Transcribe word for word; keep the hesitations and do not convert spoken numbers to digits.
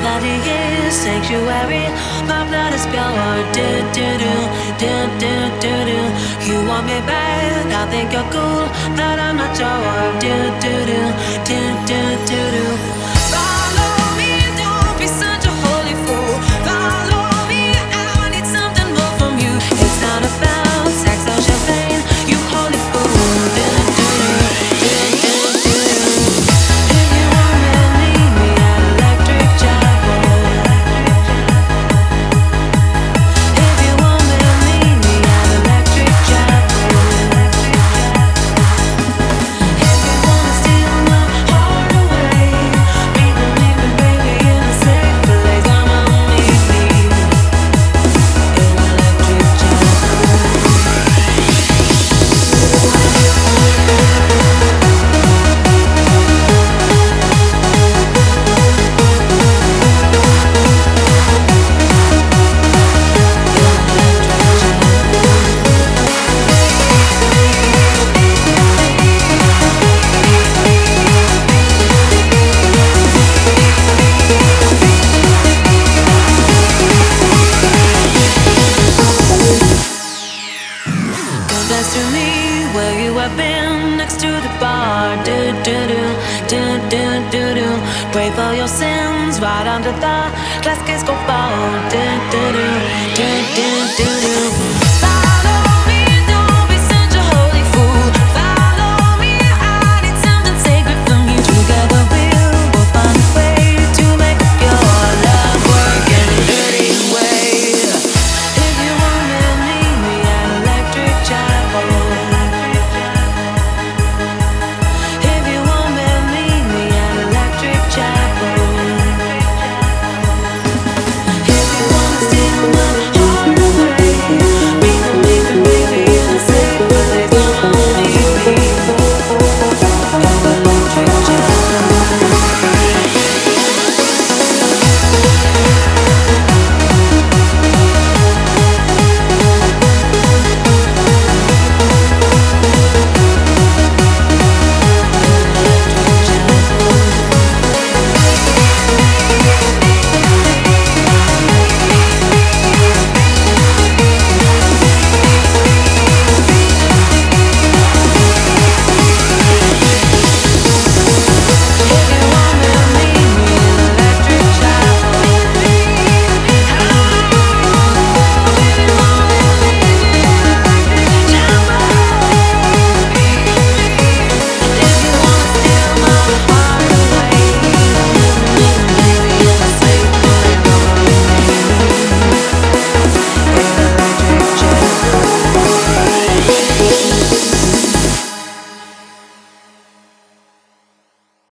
body is sanctuary, my blood is pure. Do do do do do do do. You want me back? I think you're cool, but I'm not sure. Do do do do do do do. Follow me, don't be such a holy fool. Follow me, I need something more from you. It's not about sex or champagne, you holy fool. Do do do do do do. If you want me, meet me at Electric Chapel. If you want me, meet me at Electric Chapel. If you wanna steal my heart away, meet me, meet me, baby, in a safe place. Come on, meet me in Electric Chapel. Confess to me where you have been next to the bar. Do do do do do do do. Pray for your sins right under the glass case go fall. Do do do do do do do.